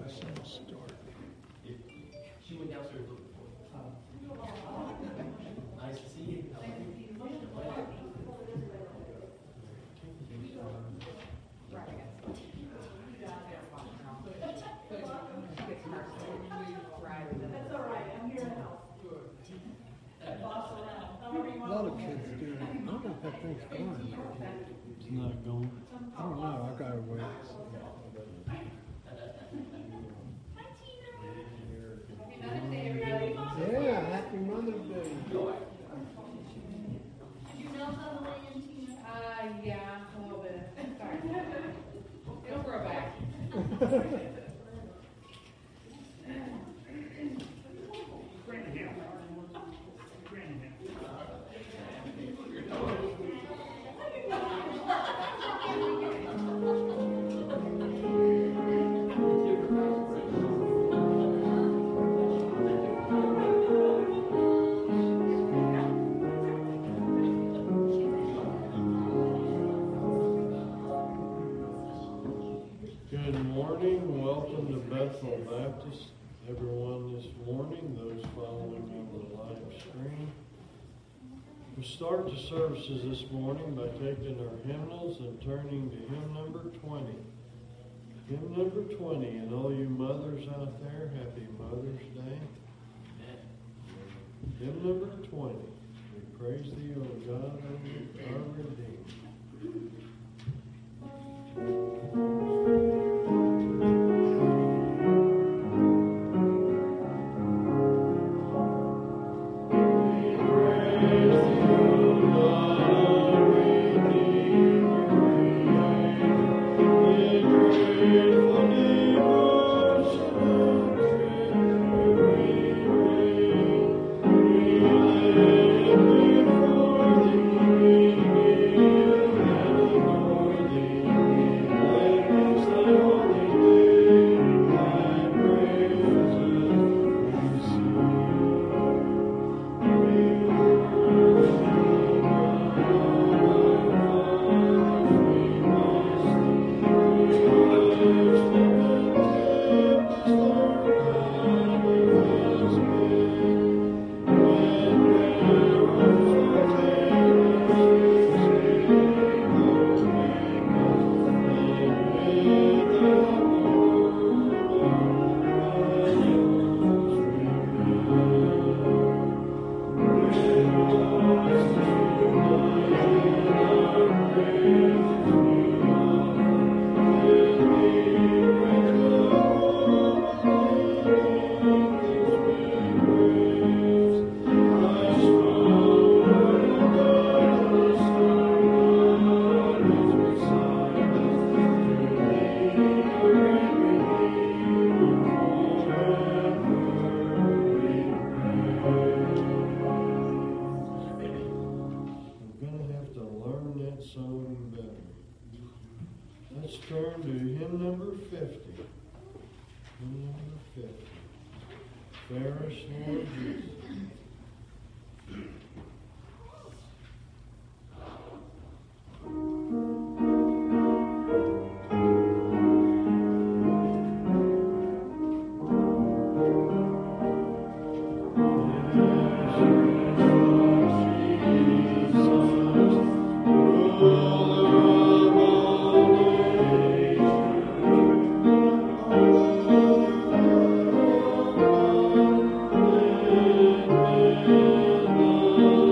Start. She went downstairs looking for you. Nice to see you. That's all right. I'm here to help. Boss around. A lot of kids do it. I don't know if that thing's going. It's not going. I don't know. I gotta wait. Yeah, happy Mother's Day. Did you melt on the way in, Tina? Yeah, a little bit. Sorry. It'll grow back. Good morning. Welcome to Bethel Baptist. Everyone this morning, those following on the live stream. We start the services this morning by taking our hymnals and turning to hymn number 20. Hymn number 20, and all you mothers out there, happy Mother's Day. Hymn number 20. We praise thee, O God, our Redeemer. Turn to hymn number 50. Hymn number 50. Fairest Lord Jesus. Oh,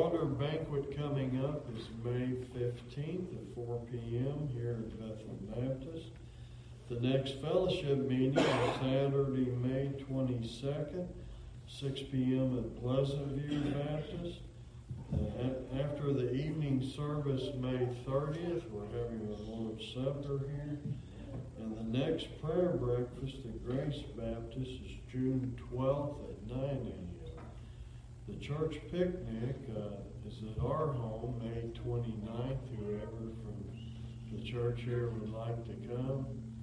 altar banquet coming up is May 15th at 4 p.m. here at Bethel Baptist. The next fellowship meeting is Saturday, May 22nd, 6 p.m. at Pleasant View Baptist. After the evening service, May 30th, we're having a Lord's Supper here. And the next prayer breakfast at Grace Baptist is June 12th at 9 a.m. The church picnic is at our home May 29th. Whoever from the church here would like to come,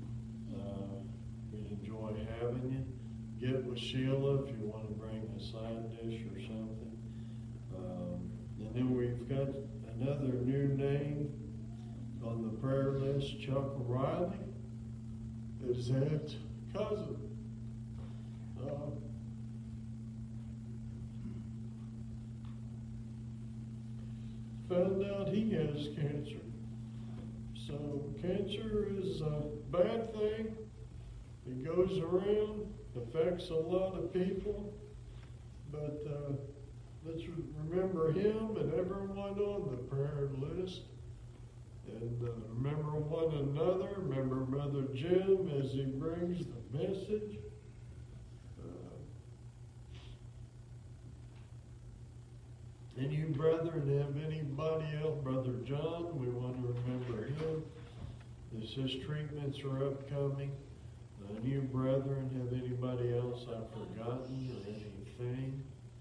we'd enjoy having you. Get with Sheila if you want to bring a side dish or something. And then we've got another new name on the prayer list, Chuck Riley. His aunt's cousin. Found out he has cancer. So cancer is a bad thing. It goes around, affects a lot of people. But let's remember him and everyone on the prayer list. And remember one another. Remember Brother Jim as he brings the message. And you brethren have anybody else? Brother John, we want to remember him as his treatments are upcoming. And you brethren have anybody else I've forgotten or anything?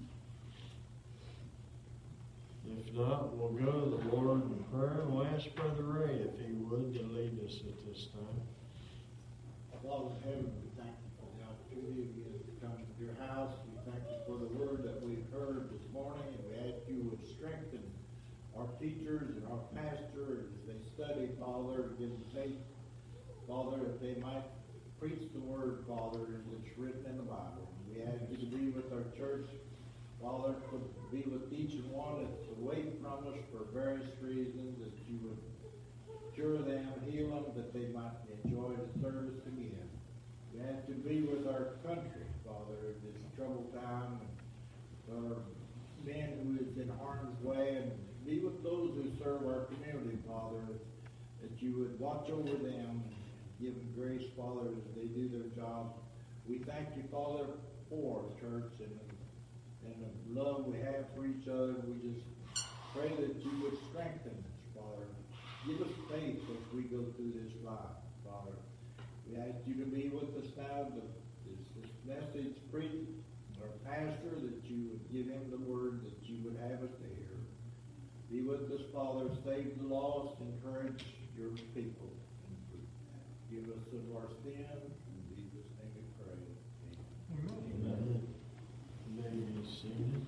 If not, we'll go to the Lord in prayer. We'll ask Brother Ray if he would to lead us at this time. Father in heaven, we thank you for the opportunity again to come to your house. We thank you for the word that we've heard this morning, and we ask you would strengthen our teachers and our pastor as they study, Father, and give them faith, Father, that they might preach the word, Father, as it's written in the Bible. We ask you to be with our church, Father, to be with each and one that's away from us for various reasons, that you would cure them, heal them, that they might enjoy the service again. We ask you to be with our country, Father, in this troubled time, and our men who is in harm's way, and be with those who serve our community, Father, that you would watch over them and give them grace, Father, as they do their job. We thank you, Father, for the church and the love we have for each other. We just pray that you would strengthen us, Father. Give us faith as we go through this life, Father. We ask you to be with us now, this message preached, our pastor, that you would give him the word that you would have us to hear. Be with us, Father. Save the lost. Encourage your people. Give us of our sin. In Jesus' name we pray. Amen. Amen. You may be seated.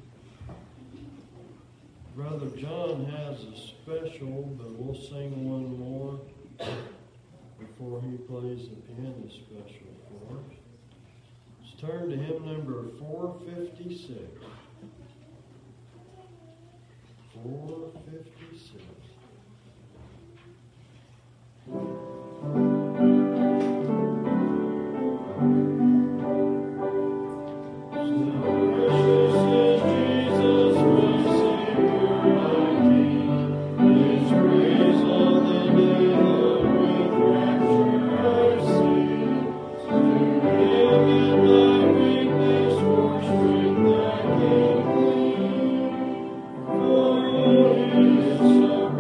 Brother John has a special, but we'll sing one more before he plays the piano special for us. Let's turn to hymn number 456. 456. So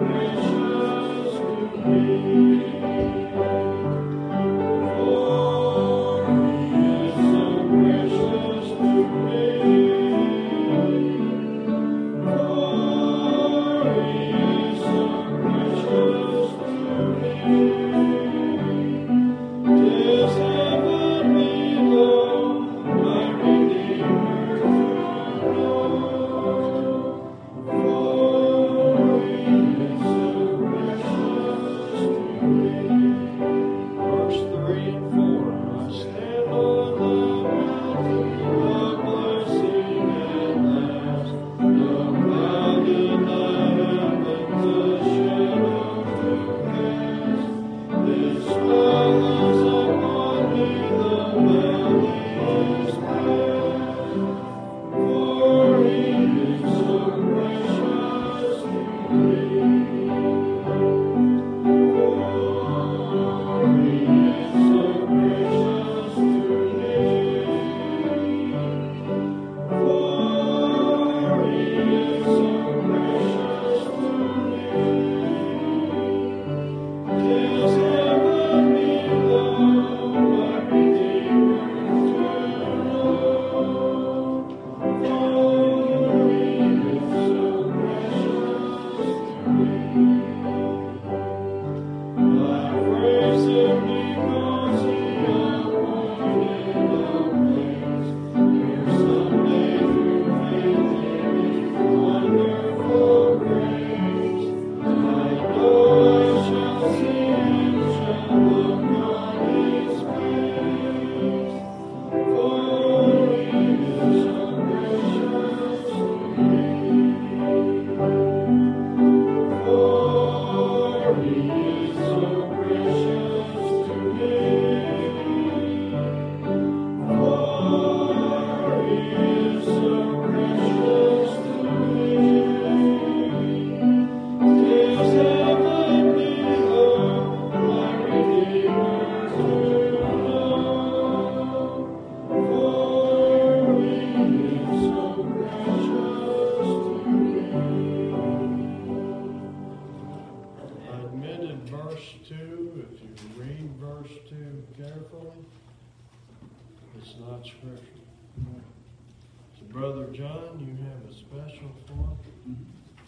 verse 2, if you read verse 2 carefully, it's not scripture. So, Brother John, you have a special for us?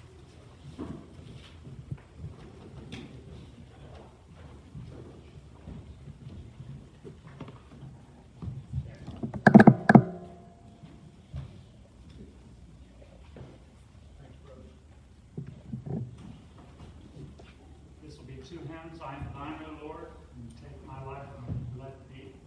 This will be 2 hymns. I am thine, O Lord, and take my life and let it be.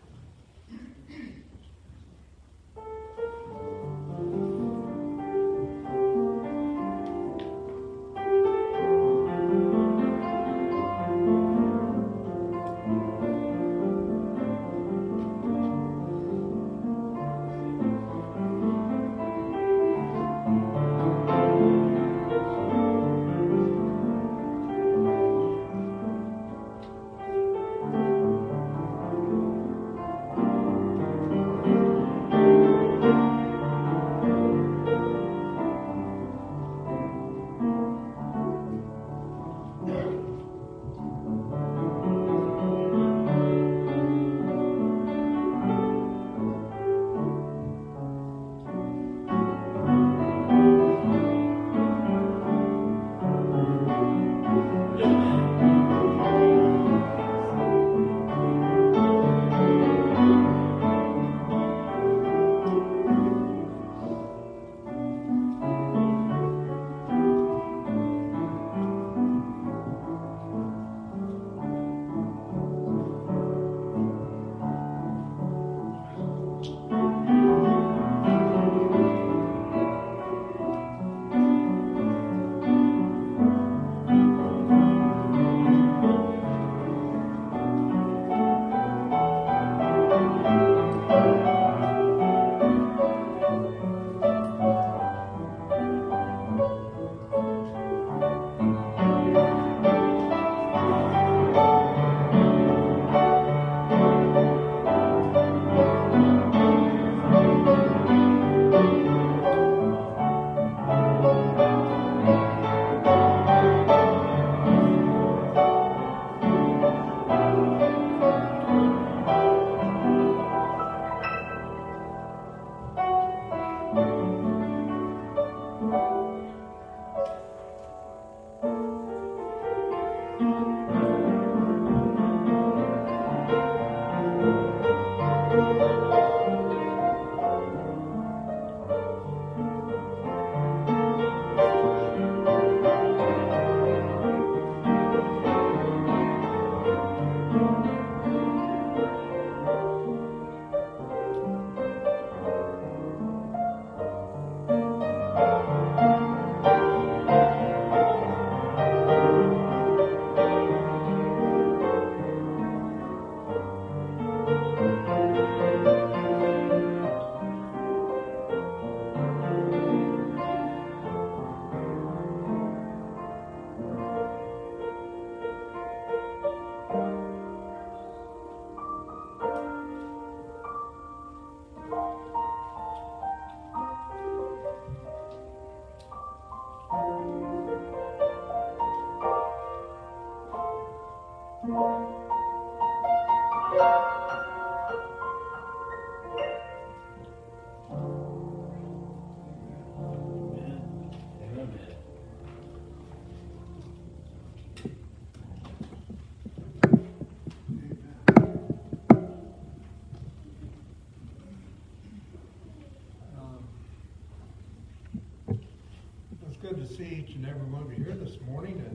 Good to see each and every one of you here this morning, and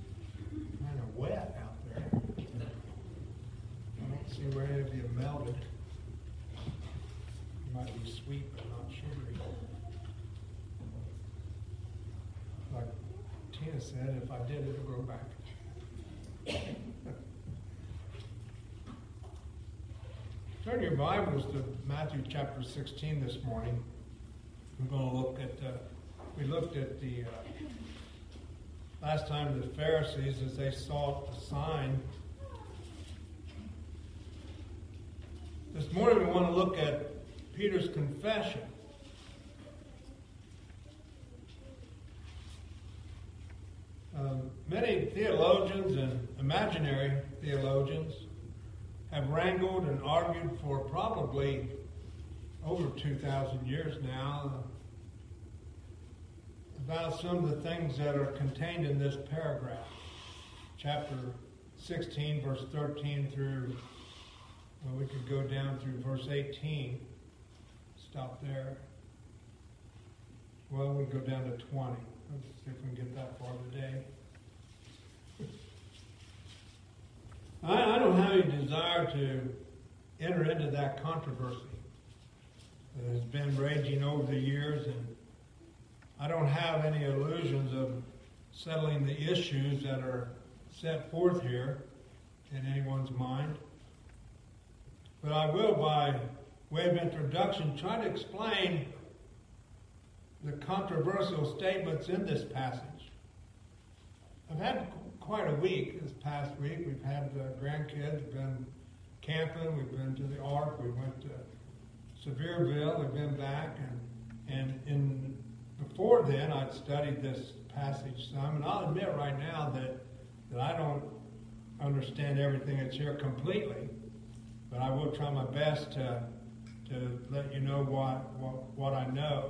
kind of wet out there. I don't see where any of you have melted. You might be sweet, but not sugary. Like Tina said, if I did, it'll grow back. Turn your Bibles to Matthew chapter 16 this morning. We're going to look at we looked at the last time the Pharisees as they sought a sign. This morning we want to look at Peter's confession. Many theologians and imaginary theologians have wrangled and argued for probably over 2,000 years now about some of the things that are contained in this paragraph. Chapter 16, verse 13 through, well, we could go down through verse 18. Stop there. Well, we go down to 20. Let's see if we can get that far today. I don't have any desire to enter into that controversy that has been raging over the years, and I don't have any illusions of settling the issues that are set forth here in anyone's mind. But I will, by way of introduction, try to explain the controversial statements in this passage. I've had quite a week this past week. We've had grandkids, we've been camping, we've been to the Ark, we went to Sevierville, we've been back, and before then I'd studied this passage some, and I'll admit right now that I don't understand everything that's here completely, but I will try my best to let you know what I know.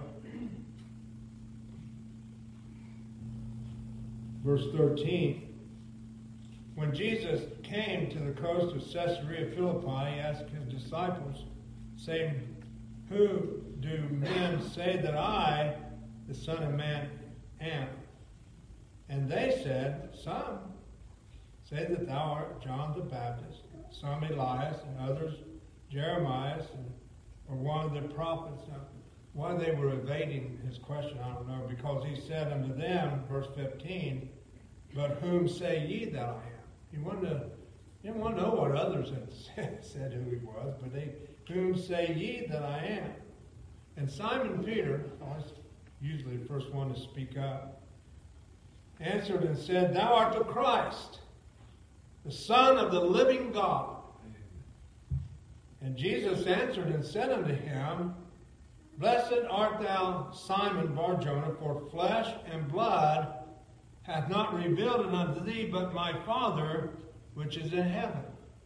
Verse 13. When Jesus came to the coast of Caesarea Philippi, he asked his disciples, saying, "Who do men say that I, the Son of Man, am?" And they said, "Some say that thou art John the Baptist, some Elias, and others Jeremiah, or one of the prophets." Now, why they were evading his question, I don't know, because he said unto them, verse 15, "But whom say ye that I am?" He didn't want to know what others had said who he was, but "Whom say ye that I am?" And Simon Peter, usually the first one to speak up, answered and said, "Thou art the Christ, the Son of the living God." And Jesus answered and said unto him, "Blessed art thou, Simon Bar-Jonah, for flesh and blood hath not revealed it unto thee, but my Father which is in heaven.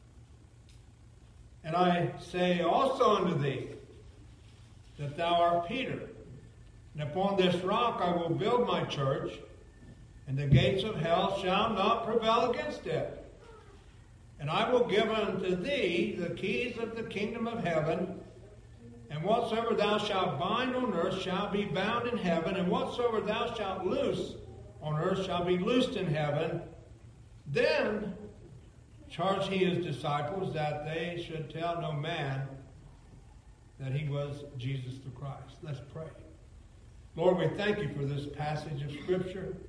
And I say also unto thee, that thou art Peter, and upon this rock I will build my church, and the gates of hell shall not prevail against it. And I will give unto thee the keys of the kingdom of heaven, and whatsoever thou shalt bind on earth shall be bound in heaven, and whatsoever thou shalt loose on earth shall be loosed in heaven." Then charged he his disciples that they should tell no man that he was Jesus the Christ. Let's pray. Lord, we thank you for this passage of Scripture.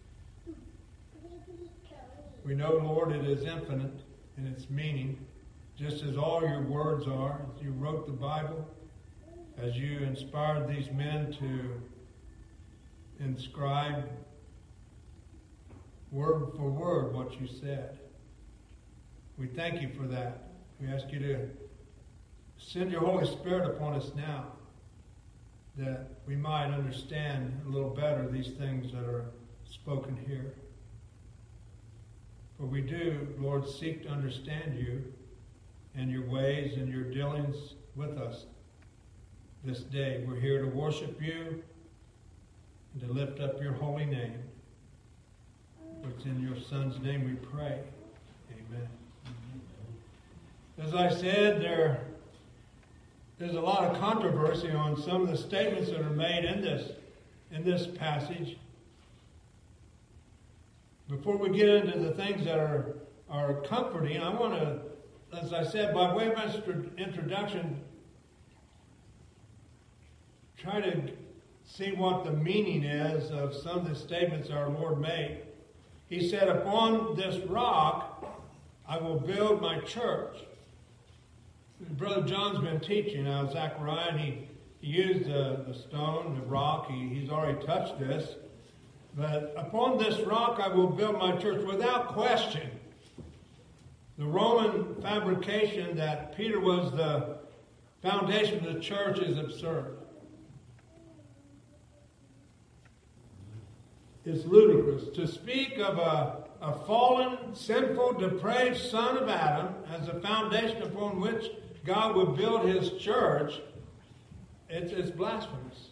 We know, Lord, it is infinite in its meaning, just as all your words are, as you wrote the Bible, as you inspired these men to inscribe word for word what you said. We thank you for that. We ask you to send your Holy Spirit upon us now, that we might understand a little better these things that are spoken here. For we do, Lord, seek to understand you and your ways and your dealings with us this day. We're here to worship you and to lift up your holy name. It's in your Son's name we pray. Amen. As I said, there's a lot of controversy on some of the statements that are made in this passage. Before we get into the things that are comforting, I want to, as I said, by way of introduction, try to see what the meaning is of some of the statements our Lord made. He said, "Upon this rock I will build my church." Brother John's been teaching Zechariah, and he used the stone, the rock. He's already touched this. But upon this rock I will build my church, without question. The Roman fabrication that Peter was the foundation of the church is absurd. It's ludicrous. To speak of a fallen, sinful, depraved son of Adam as a foundation upon which God would build his church, it's blasphemous.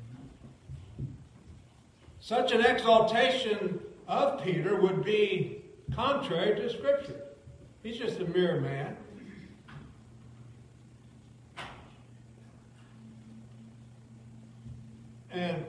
Such an exaltation of Peter would be contrary to Scripture. He's just a mere man. And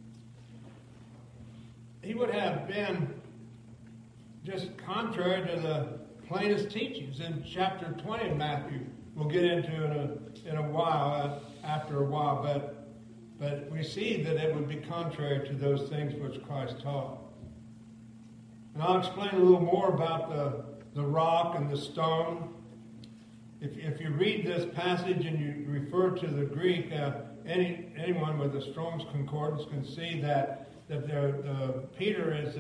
he would have been just contrary to the plainest teachings in chapter 20 of Matthew. We'll get into in a while, after a while, but we see that it would be contrary to those things which Christ taught. And I'll explain a little more about the rock and the stone. If you read this passage and you refer to the Greek, anyone with a Strong's Concordance can see that Peter is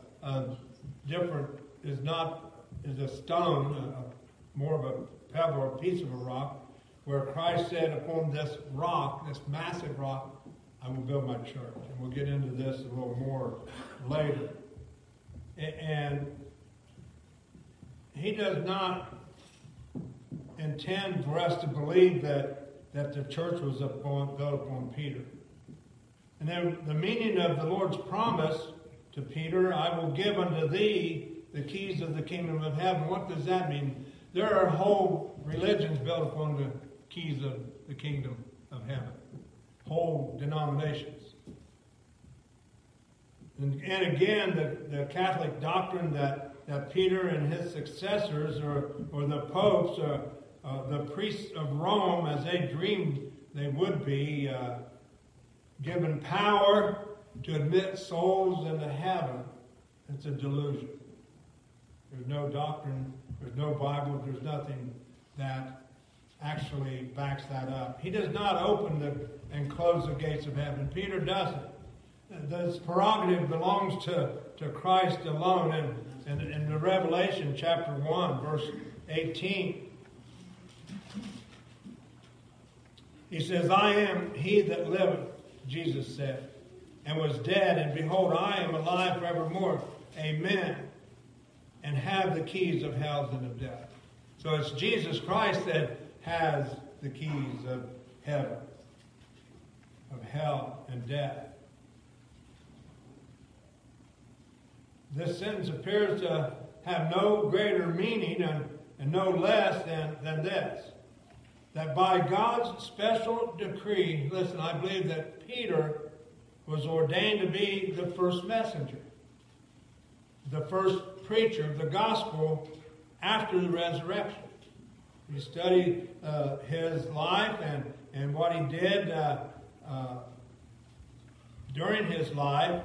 is a stone, more of a pebble or a piece of a rock, where Christ said, upon this rock, this massive rock, I will build my church. And we'll get into this a little more later. And he does not intend for us to believe that the church was built upon Peter. And then the meaning of the Lord's promise to Peter, I will give unto thee the keys of the kingdom of heaven. What does that mean? There are whole religions built upon the keys of the kingdom of heaven. Whole denominations. And again, the Catholic doctrine that Peter and his successors or the popes the priests of Rome, as they dreamed they would be, given power to admit souls into heaven. It's a delusion. There's no doctrine, there's no Bible, there's nothing that actually backs that up. He does not open and close the gates of heaven. Peter doesn't. This prerogative belongs to Christ alone. And in the Revelation chapter 1, verse 18, he says, I am he that liveth, Jesus said, and was dead, and behold, I am alive forevermore. Amen. And have the keys of hell and of death. So it's Jesus Christ that has the keys of heaven, of hell and death. This sentence appears to have no greater meaning and no less than this. That by God's special decree, listen, I believe that Peter was ordained to be the first messenger, the first preacher of the gospel after the resurrection. You study his life and what he did during his life.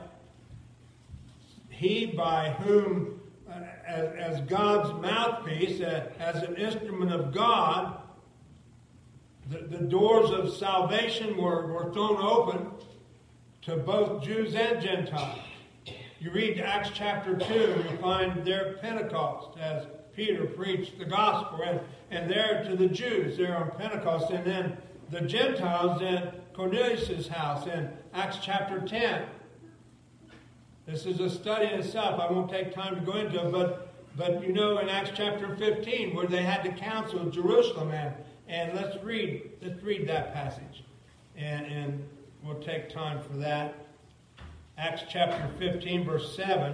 He by whom, as God's mouthpiece, as an instrument of God, the doors of salvation were thrown open to both Jews and Gentiles. You read Acts chapter 2, and you find there Pentecost, as Peter preached the gospel, and there to the Jews there on Pentecost, and then the Gentiles in Cornelius' house in Acts chapter 10. This is a study in itself. I won't take time to go into it, but you know in Acts chapter 15 where they had the council of Jerusalem, and let's read that passage, and we'll take time for that. Acts chapter 15, verse 7.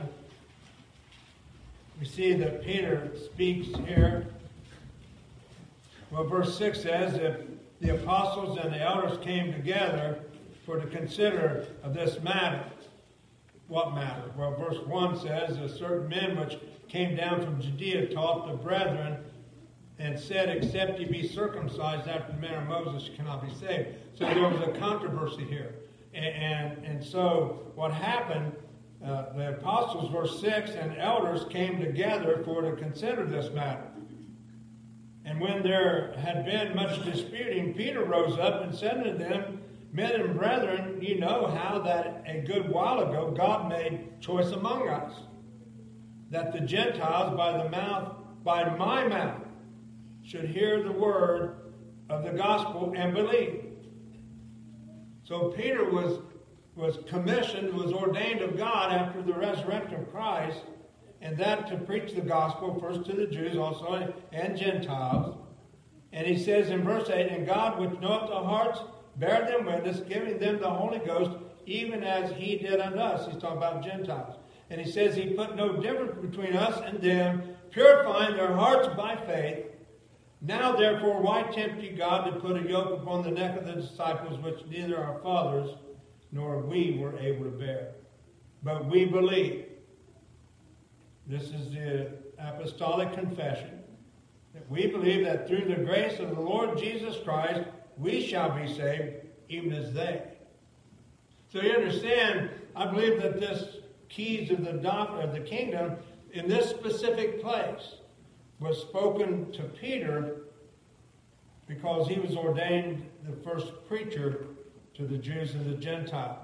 We see that Peter speaks here. Well, verse 6 says, if the apostles and the elders came together for to consider of this matter. What matter? Well, verse 1 says, a certain men which came down from Judea taught the brethren and said, except ye be circumcised after the manner of Moses, you cannot be saved. So there was a controversy here. And so what happened, the apostles, verse 6, and elders came together for to consider this matter. And when there had been much disputing, Peter rose up and said to them, men and brethren, ye know how that a good while ago God made choice among us, that the Gentiles by my mouth, should hear the word of the gospel and believe. So Peter was was commissioned, was ordained of God after the resurrection of Christ, and that to preach the gospel first to the Jews also and Gentiles. And he says in verse 8, and God which knoweth the hearts bear them witness, giving them the Holy Ghost, even as he did unto us. He's talking about Gentiles. And he says he put no difference between us and them, purifying their hearts by faith. Now therefore why tempt ye God to put a yoke upon the neck of the disciples, which neither our fathers nor we were able to bear? But we believe. This is the apostolic confession. That we believe that through the grace of the Lord Jesus Christ, we shall be saved, even as they. So you understand, I believe that this keys of the doctrine of the kingdom in this specific place was spoken to Peter because he was ordained the first preacher to the Jews and the Gentiles.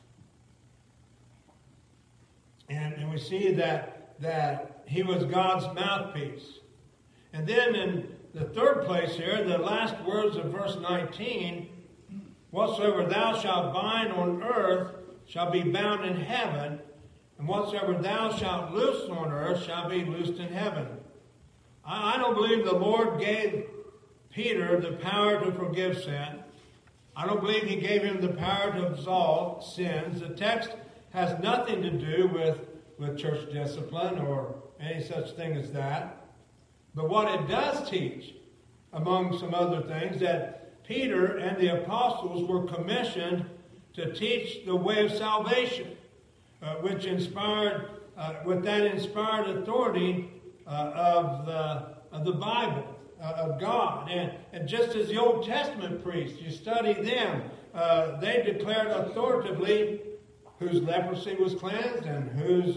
And we see that he was God's mouthpiece. And then in the third place here, the last words of verse 19, whatsoever thou shalt bind on earth shall be bound in heaven, and whatsoever thou shalt loose on earth shall be loosed in heaven. I don't believe the Lord gave Peter the power to forgive sin. I don't believe he gave him the power to absolve sins. The text has nothing to do with church discipline or any such thing as that. But what it does teach, among some other things, that Peter and the apostles were commissioned to teach the way of salvation, which inspired, with that inspired authority of the Bible, of God. And just as the Old Testament priests, you study them, they declared authoritatively whose leprosy was cleansed and whose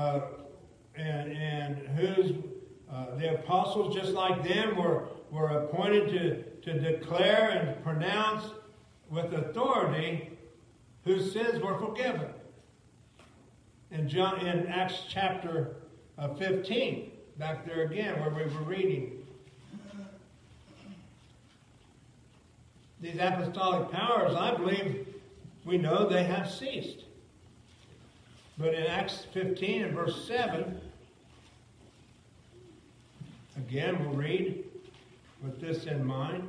the apostles, just like them, were appointed to declare and pronounce with authority whose sins were forgiven. In Acts chapter 15, back there again where we were reading. These apostolic powers, I believe, we know they have ceased. But in Acts 15 and verse 7, again we'll read with this in mind.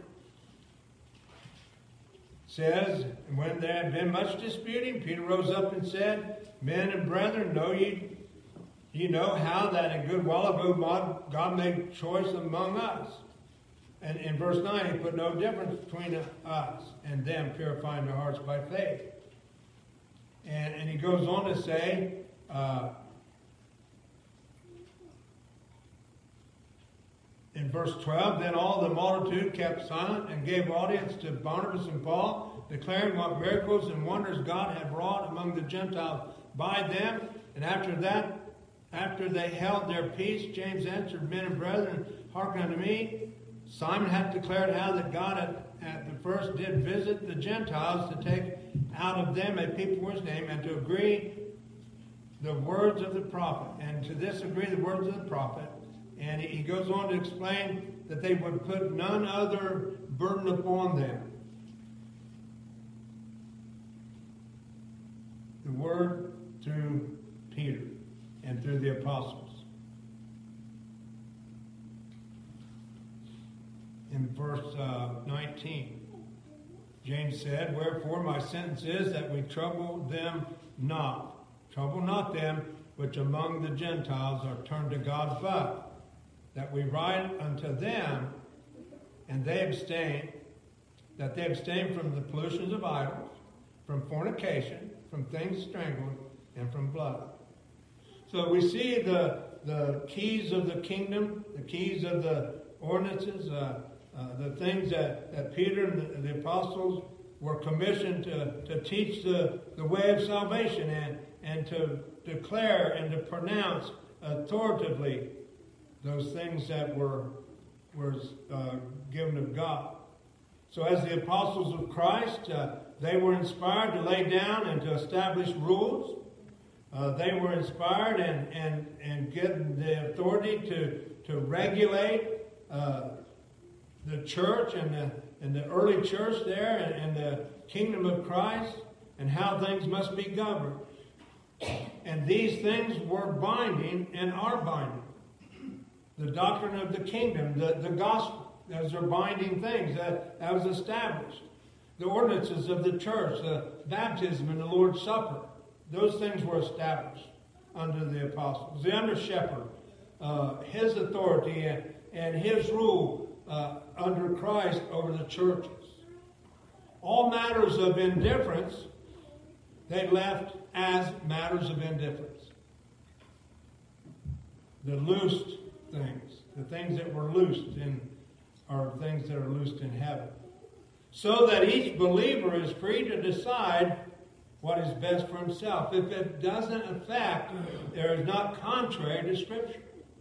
It says, and when there had been much disputing, Peter rose up and said, Men and brethren, know ye know how that a good while ago God made choice among us. And in verse 9, he put no difference between us and them, purifying their hearts by faith. And he goes on to say, in verse 12, then all the multitude kept silent and gave audience to Barnabas and Paul, declaring what miracles and wonders God had wrought among the Gentiles by them. And after they held their peace, James answered, Men and brethren, hearken unto me. Simon hath declared how that God at the first did visit the Gentiles to take out of them a people for his name, and to agree the words of the prophet. And to this agree the words of the prophet. And he goes on to explain that they would put none other burden upon them. The word through Peter and through the apostles. In verse 19, James said, Wherefore my sentence is that we trouble them not. Trouble not them which among the Gentiles are turned to God, but that we write unto them, and they abstain from the pollutions of idols, from fornication, from things strangled, and from blood. So we see the keys of the kingdom, the keys of the ordinances, the things that Peter and the apostles were commissioned to teach the way of salvation and to declare and to pronounce authoritatively those things that were given of God. So as the apostles of Christ, they were inspired to lay down and to establish rules. They were inspired and given the authority to regulate the church and the early church there and the kingdom of Christ, and how things must be governed. And these things were binding and are binding. The doctrine of the kingdom, the gospel, those are binding things that was established. The ordinances of the church, the baptism and the Lord's Supper, those things were established under the apostles. The under shepherd, his authority and his rule under Christ over the churches. All matters of indifference, they left as matters of indifference. The loosed things, the things that were loosed are things that are loosed in heaven. So that each believer is free to decide what is best for himself. If it doesn't affect, there is not contrary to Scripture.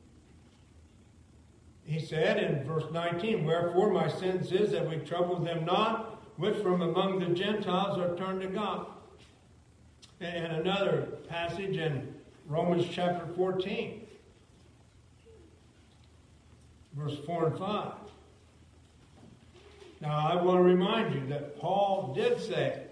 He said in verse 19, "Wherefore my sentence is that we trouble them not, which from among the Gentiles are turned to God." And another passage in Romans chapter 14, verse 4 and 5. Now I want to remind you that Paul did say,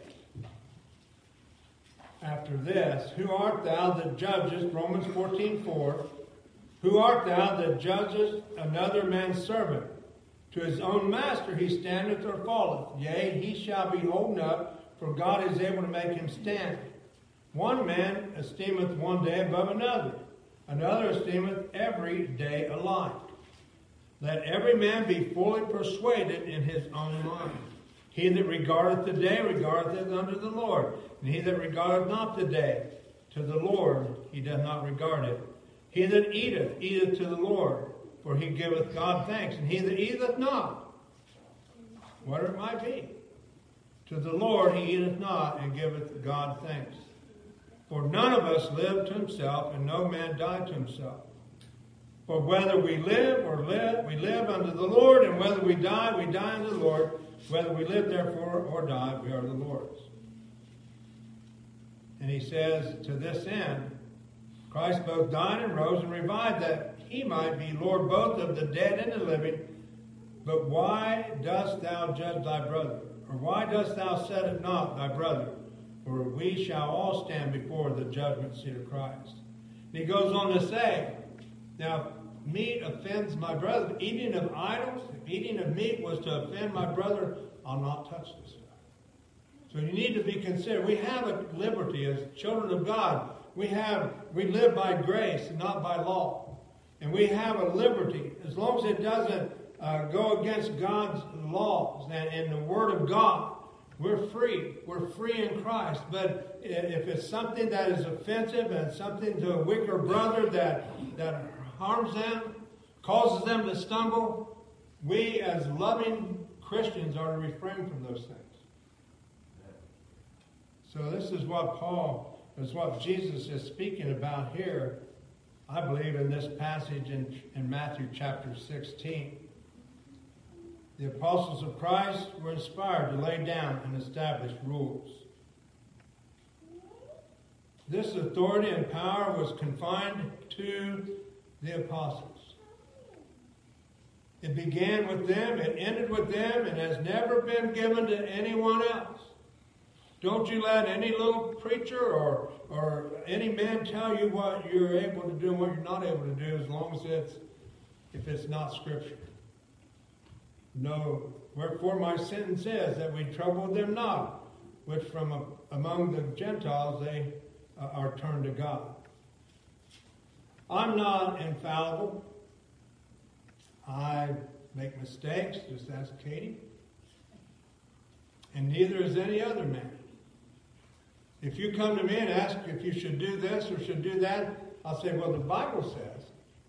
after this, "Who art thou that judgest," Romans 14:4, "Who art thou that judgest another man's servant? To his own master he standeth or falleth. Yea, he shall be holden up, for God is able to make him stand. One man esteemeth one day above another, another esteemeth every day alike. Let every man be fully persuaded in his own mind. He that regardeth the day regardeth it unto the Lord, and he that regardeth not the day to the Lord, he doth not regard it. He that eateth, eateth to the Lord, for he giveth God thanks. And he that eateth not, whatever it might be, to the Lord he eateth not, and giveth God thanks. For none of us live to himself, and no man died to himself. For whether we live or live, we live unto the Lord, and whether we die unto the Lord. Whether we live, therefore, or die, we are the Lord's." And he says, "To this end, Christ both died and rose and revived, that he might be Lord both of the dead and the living. But why dost thou judge thy brother? Or why dost thou set it not thy brother? For we shall all stand before the judgment seat of Christ." And he goes on to say, now, meat offends my brother. Eating of idols, eating of meat was to offend my brother. I'll not touch this stuff. So you need to be considered. We have a liberty as children of God. We live by grace and not by law. And we have a liberty as long as it doesn't go against God's laws and the Word of God. We're free. We're free in Christ. But if it's something that is offensive and something to a weaker brother that harms them, causes them to stumble, we as loving Christians are to refrain from those things. So this is what Jesus is speaking about here, I believe, in this passage in Matthew chapter 16. The apostles of Christ were inspired to lay down and establish rules. This authority and power was confined to the apostles. It began with them, it ended with them, and has never been given to anyone else. Don't you let any little preacher or any man tell you what you're able to do and what you're not able to do, as long as it's not Scripture. No. Wherefore my sentence is that we trouble them not, which from among the Gentiles they are turned to God. I'm not infallible. I make mistakes, just ask Katie. And neither is any other man. If you come to me and ask if you should do this or should do that, I'll say, well, the Bible says.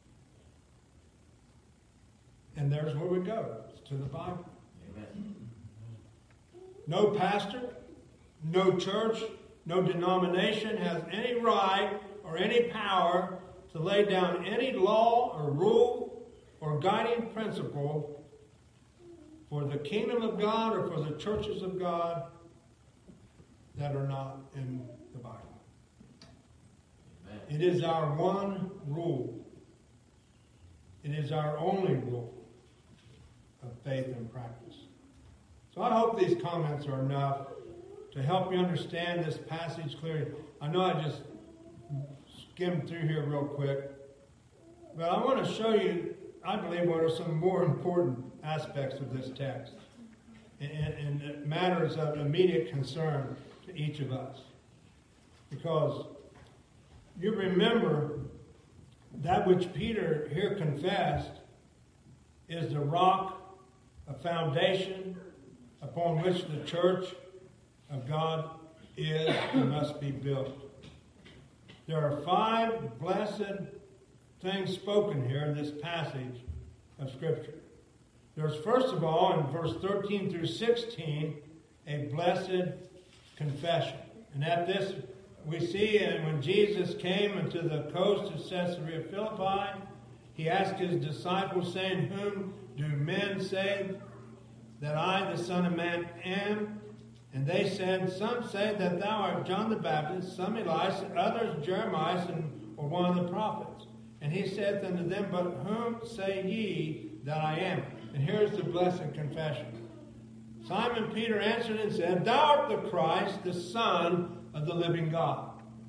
And there's where we go. It's to the Bible. Amen. No pastor, no church, no denomination has any right or any power to lay down any law or rule or guiding principle for the kingdom of God or for the churches of God that are not in the Bible. Amen. It is our one rule. It is our only rule of faith and practice. So I hope these comments are enough to help you understand this passage clearly. I know I just skimmed through here real quick, but I want to show you, I believe, what are some more important aspects of this text and matters of immediate concern to each of us. Because you remember that which Peter here confessed is the rock, a foundation upon which the church of God is and must be built. There are 5 blessed things spoken here in this passage of Scripture. There's, first of all, in verse 13 through 16, a blessed confession. And at this, we see, and when Jesus came into the coast of Caesarea Philippi, he asked his disciples, saying, "Whom do men say that I, the Son of Man, am?" And they said, "Some say that thou art John the Baptist, some Elias, others Jeremiah, or one of the prophets." And he saith unto them, "But whom say ye that I am?" And here's the blessed confession. Simon Peter answered and said, "Thou art the Christ, the Son of the living God."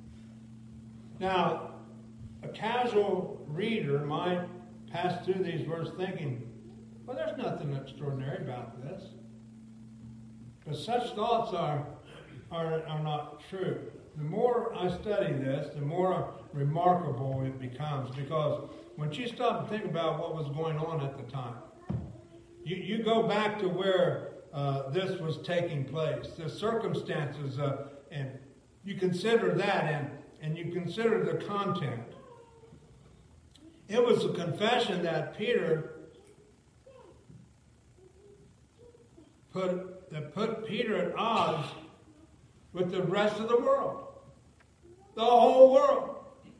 Now, a casual reader might pass through these verses thinking, well, there's nothing extraordinary about this. But such thoughts are not true. The more I study this, the more remarkable it becomes. Because when you stop and think about what was going on at the time, you go back to where this was taking place, the circumstances, and you consider that, and you consider the content. It was a confession that Peter put Peter at odds with the rest of the world. The whole world.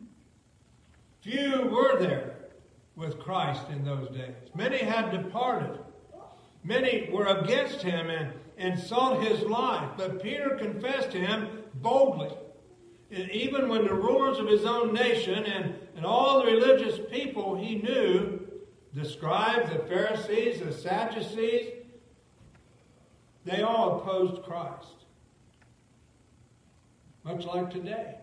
Few were there with Christ in those days. Many had departed. Many were against him and sought his life. But Peter confessed to him boldly. And even when the rulers of his own nation and all the religious people he knew, the scribes, the Pharisees, the Sadducees, they all opposed Christ. Much like today.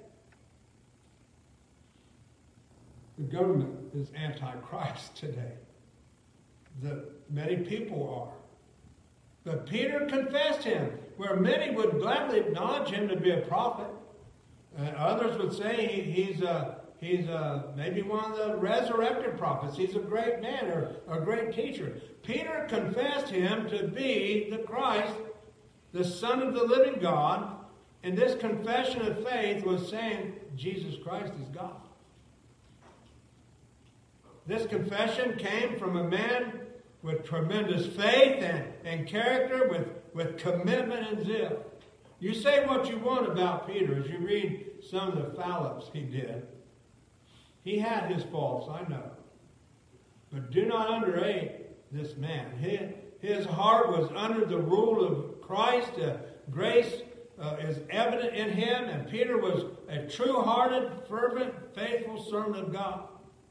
The government is anti-Christ today. Many people are. But Peter confessed him, where many would gladly acknowledge him to be a prophet. Others would say he's maybe one of the resurrected prophets. He's a great man or a great teacher. Peter confessed him to be the Christ, the Son of the living God. And this confession of faith was saying Jesus Christ is God. This confession came from a man with tremendous faith and character, with commitment and zeal. You say what you want about Peter as you read some of the foul-ups he did. He had his faults, I know. But do not underrate this man. His heart was under the rule of Christ. Grace is evident in him. And Peter was a true-hearted, fervent, faithful servant of God.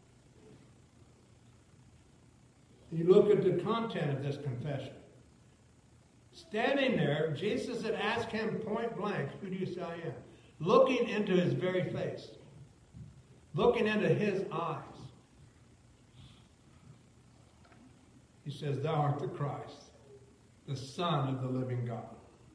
You look at the content of this confession. Standing there, Jesus had asked him point blank, "Who do you say I am?" Looking into his very face. Looking into his eyes. He says, "Thou art the Christ, the Son of the living God."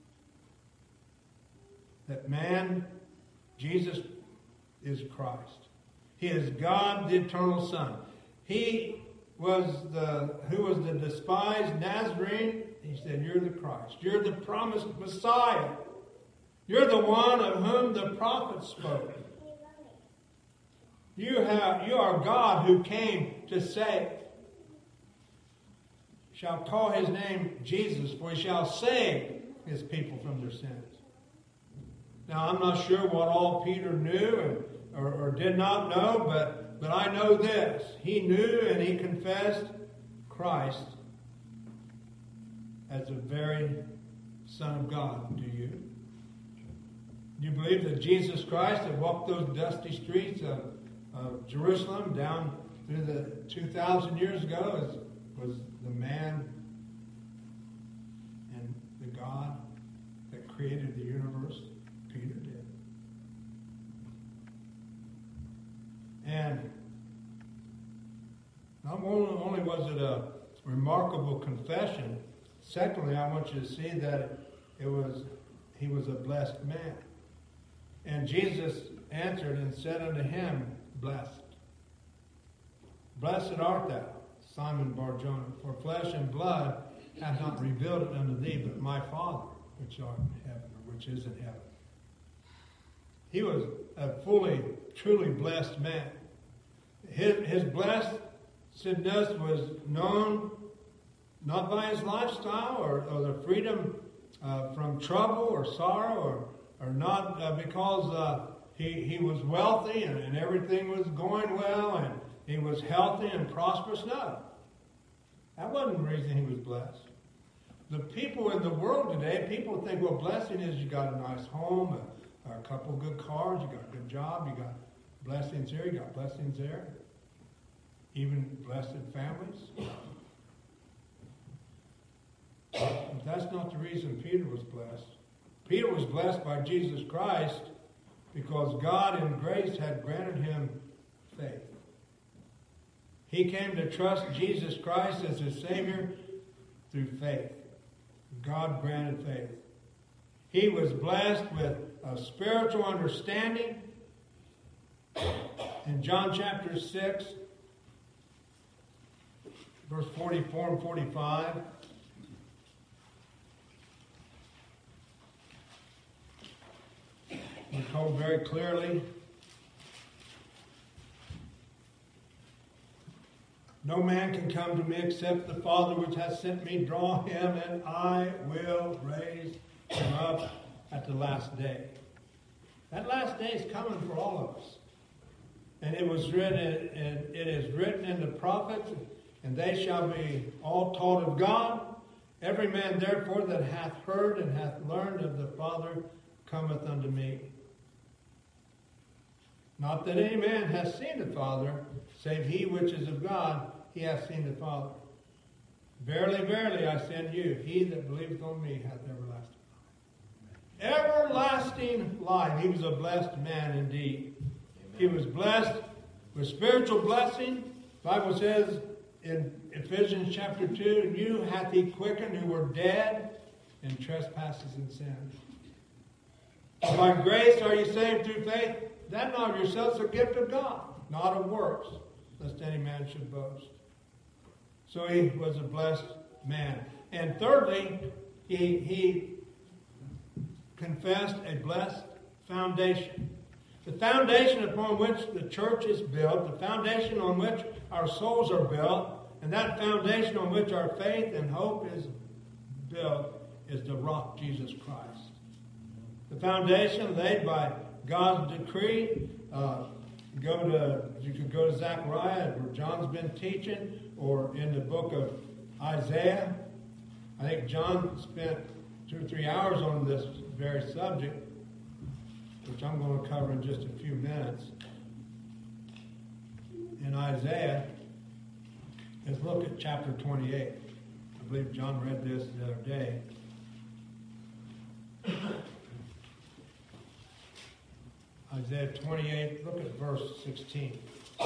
That man, Jesus, is Christ. He is God, the eternal Son. He who was the despised Nazarene. He said, "You're the Christ. You're the promised Messiah. You're the one of whom the prophets spoke. You are God who came to save. Shall call his name Jesus, for he shall save his people from their sins." Now, I'm not sure what all Peter knew or did not know, but I know this. He knew and he confessed Christ as the very Son of God. Do you? Do you believe that Jesus Christ had walked those dusty streets of Jerusalem down through the 2,000 years ago was the man and the God that created the universe? Peter did. And not only was it a remarkable confession, secondly, I want you to see that he was a blessed man. And Jesus answered and said unto him, Blessed. Blessed art thou, Simon Bar-Jonah, for flesh and blood hath not revealed it unto thee, but my Father, which art in heaven, or which is in heaven. He was a fully, truly blessed man. His blessedness was known not by his lifestyle or the freedom from trouble or sorrow or not because he was wealthy and everything was going well and he was healthy and prosperous. No. That wasn't the reason he was blessed. The people in the world today, people think, well, blessing is you got a nice home, a couple good cars, you got a good job, you got blessings here, you got blessings there. Even blessed families. But that's not the reason Peter was blessed. Peter was blessed by Jesus Christ because God in grace had granted him faith. He came to trust Jesus Christ as his Savior through faith. God granted faith. He was blessed with a spiritual understanding. In John chapter 6, verse 44 and 45, we're told very clearly, no man can come to me except the Father which hath sent me draw him, and I will raise him up at the last day. That last day is coming for all of us. And it was written, and it is written in the prophets, and they shall be all taught of God. Every man therefore that hath heard and hath learned of the Father cometh unto me. Not that any man hath seen the Father, save he which is of God, he hath seen the Father. Verily, verily, I say unto you, he that believeth on me hath everlasting life. Everlasting life. He was a blessed man indeed. Amen. He was blessed with spiritual blessing. The Bible says in Ephesians chapter 2, and you hath he quickened who were dead in trespasses and sins. By grace are you saved through faith, that not of yourselves, a gift of God, not of works, lest any man should boast. So he was a blessed man. And thirdly, he confessed a blessed foundation. The foundation upon which the church is built, the foundation on which our souls are built, and that foundation on which our faith and hope is built is the rock, Jesus Christ. The foundation laid by God's decree. You could go to Zechariah, where John's been teaching, or in the book of Isaiah. I think John spent 2 or 3 hours on this very subject, which I'm going to cover in just a few minutes. In Isaiah, let's look at chapter 28. I believe John read this the other day. Isaiah 28, look at verse 16.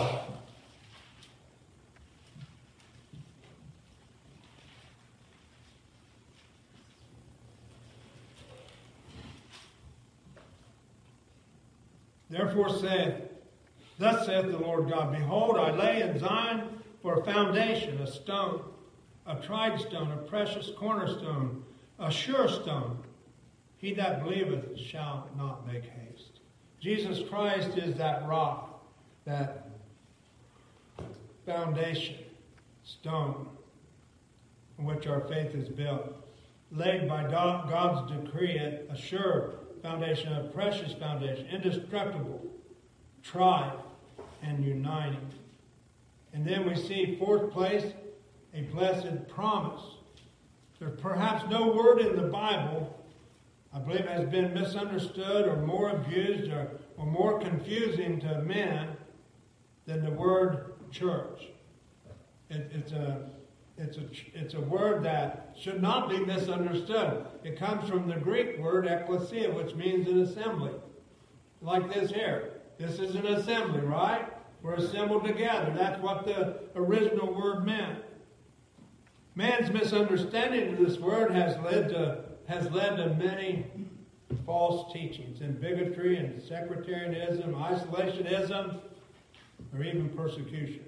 Therefore thus saith the Lord God, behold, I lay in Zion for a foundation, a stone, a tried stone, a precious cornerstone, a sure stone. He that believeth shall not make haste. Jesus Christ is that rock, that foundation, stone, on which our faith is built. Laid by God's decree, a sure foundation, a precious foundation, indestructible, tried, and uniting. And then we see, fourth place, a blessed promise. There's perhaps no word in the Bible, I believe, has been misunderstood or more abused or more confusing to men than the word church. It's it's a word that should not be misunderstood. It comes from the Greek word ekklesia, which means an assembly. Like this here. This is an assembly, right? We're assembled together. That's what the original word meant. Man's misunderstanding of this word has led to many false teachings and bigotry and sectarianism, isolationism, or even persecution.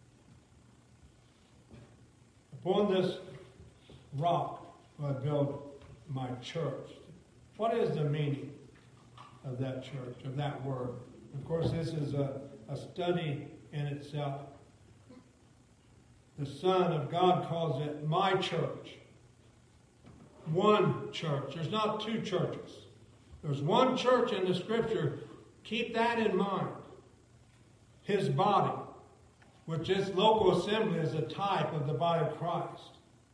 Upon this rock will I build my church. What is the meaning of that church, of that word? Of course, this is a study in itself. The Son of God calls it my church. One church. There's not two churches. There's one church in the Scripture. Keep that in mind. His body, which this local assembly is a type of the body of Christ.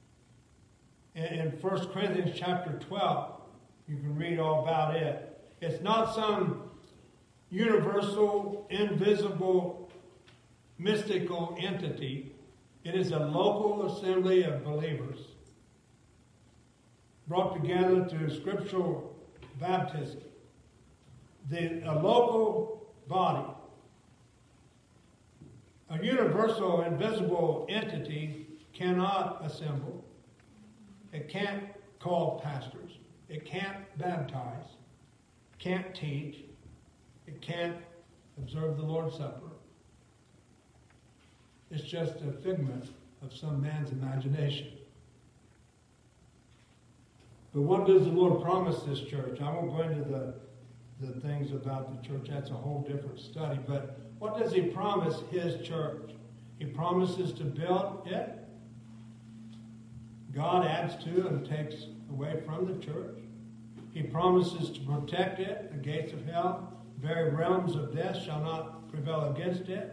In 1 Corinthians chapter 12, you can read all about it. It's not some universal, invisible, mystical entity. It is a local assembly of believers brought together through scriptural baptism. A local body. A universal, invisible entity cannot assemble. It can't call pastors. It can't baptize. Can't teach. It can't observe the Lord's Supper. It's just a figment of some man's imagination. But what does the Lord promise this church? I won't go into the things about the church. That's a whole different study. But what does He promise His church? He promises to build it. God adds to and takes away from the church. He promises to protect it. The gates of hell, very realms of death shall not prevail against it.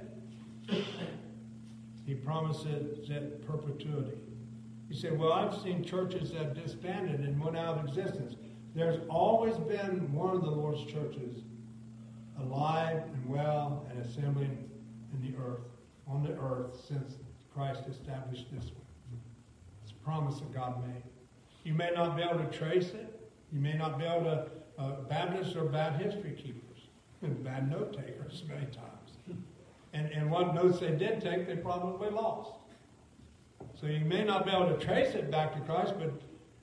He promises it perpetuity. You say, well, I've seen churches that disbanded and went out of existence. There's always been one of the Lord's churches alive and well and assembling in the earth, on the earth, since Christ established this one. It's a promise that God made. You may not be able to trace it. You may not be able to, Baptists are bad history keepers and bad note takers many times. And what notes they did take, they probably lost. So you may not be able to trace it back to Christ, but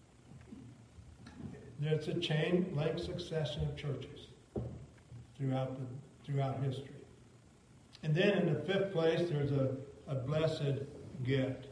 there's a chain-link succession of churches throughout history. And then in the fifth place, there's a blessed gift.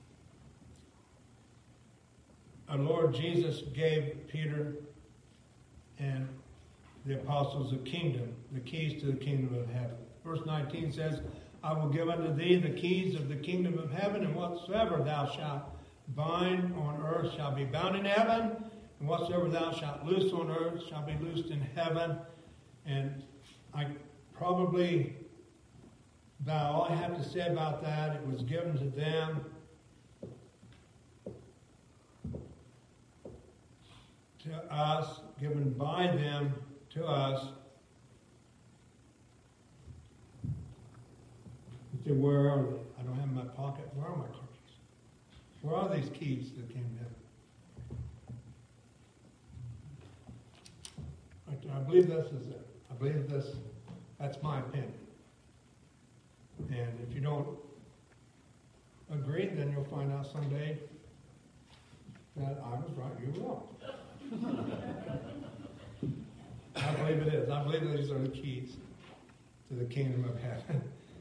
Our Lord Jesus gave Peter and the apostles a kingdom, the keys to the kingdom of heaven. Verse 19 says, I will give unto thee the keys of the kingdom of heaven, and whatsoever thou shalt bind on earth shall be bound in heaven, and whatsoever thou shalt loose on earth shall be loosed in heaven. And I probably, about all I have to say about that, it was given to them to us, given by them to us. You say, where are they? I don't have them in my pocket. Where are my car keys? Where are these keys that came to heaven? Right there. I believe this is it. I believe that's my opinion. And if you don't agree, then you'll find out someday that I was right, you were wrong. I believe it is. I believe these are the keys to the kingdom of heaven.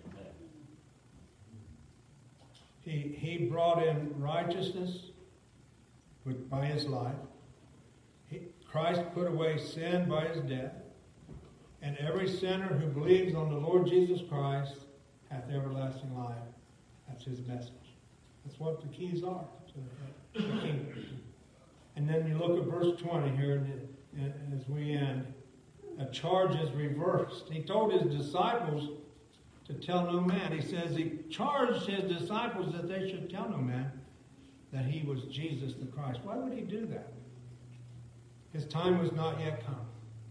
He brought in righteousness by His life. Christ put away sin by His death. And every sinner who believes on the Lord Jesus Christ hath everlasting life. That's His message. That's what the keys are to the kingdom. And then you look at verse 20 here as we end. A charge is reversed. He told His disciples to tell no man. He says He charged His disciples that they should tell no man that He was Jesus the Christ. Why would He do that? His time was not yet come.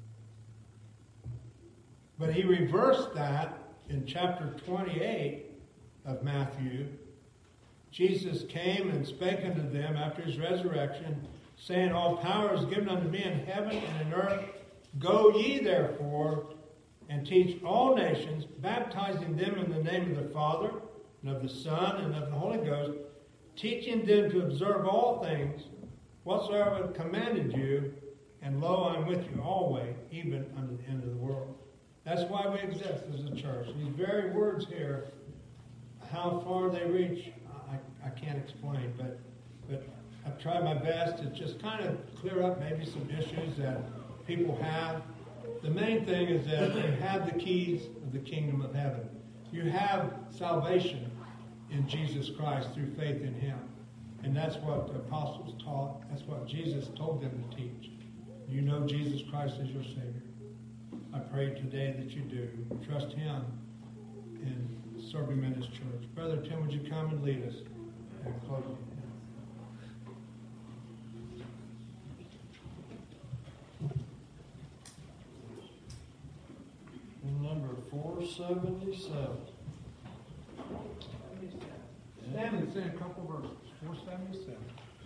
But He reversed that in chapter 28 of Matthew, Jesus came and spake unto them after his resurrection, saying, All power is given unto me in heaven and in earth. Go ye therefore and teach all nations, baptizing them in the name of the Father, and of the Son, and of the Holy Ghost, teaching them to observe all things, whatsoever I have commanded you, and lo, I am with you always, even unto the end of the world. That's why we exist as a church. These very words here, how far they reach, I can't explain, but I've tried my best to just kind of clear up maybe some issues that people have. The main thing is that you have the keys of the kingdom of heaven. You have salvation in Jesus Christ through faith in him. And that's what the apostles taught. That's what Jesus told them to teach. You know Jesus Christ as your Savior. I pray today that you do. Trust him and serve him in his church. Brother Tim, would you come and lead us in closing? Number 477. Stand and sing a couple verses. 477.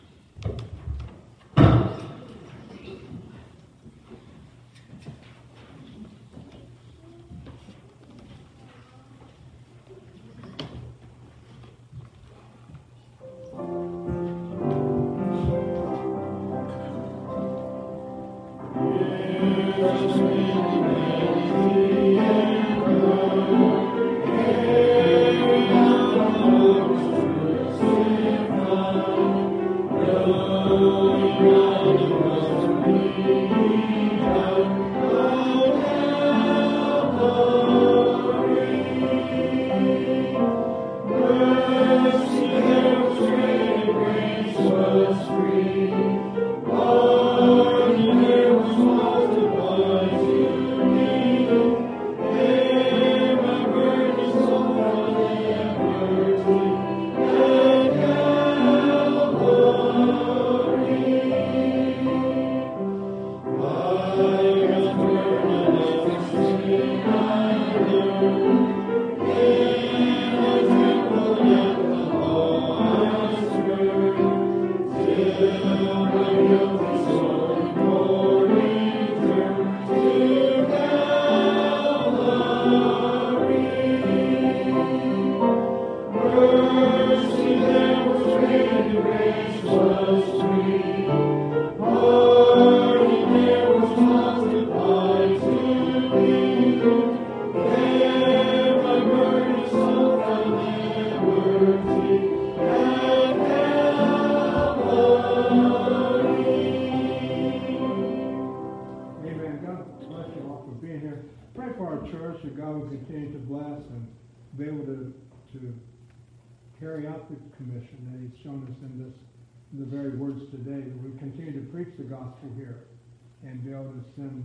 carry out the commission that he's shown us in the very words today, that we continue to preach the gospel here and be able to send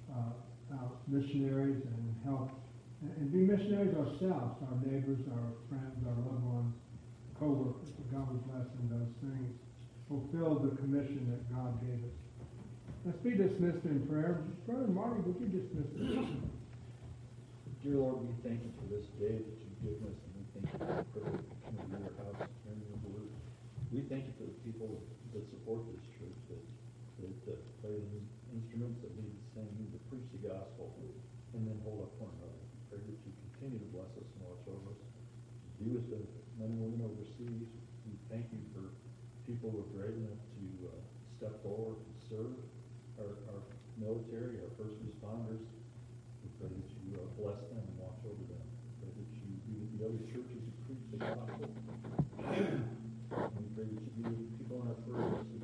out missionaries and help and be missionaries ourselves, our neighbors, our friends, our loved ones, co-workers. God would bless in those things. Fulfill the commission that God gave us. Let's be dismissed in prayer. Brother Marty, would you dismiss us? Dear Lord, we thank you for this day that you've given us, and we thank you for the privilege of coming to your house and hearing your word. We thank you for the people that support this church, that play the instruments, that lead the singing, that preach the gospel, and then hold up one another. Pray that you continue to bless us and watch over us. Be with the men and women overseas. We thank you for people who are brave enough to step forward and serve our military, our first responders. We pray that you bless them and watch over them. Pray that you be with the other churches who preach the gospel. And we pray that you be with people in our prayers